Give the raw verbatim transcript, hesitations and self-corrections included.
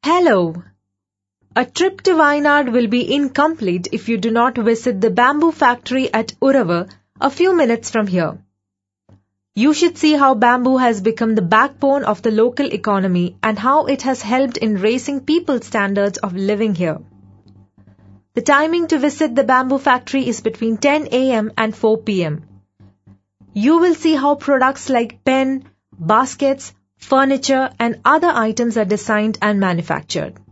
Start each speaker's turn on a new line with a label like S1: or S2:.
S1: Hello! A trip to Wayanad will be incomplete if you do not visit the bamboo factory at Uravar a few minutes from here. You should see how bamboo has become the backbone of the local economy and how it has helped in raising people's standards of living here. The timing to visit the bamboo factory is between ten a m and four p m You will see how products like pen, baskets, furniture and other items are designed and manufactured.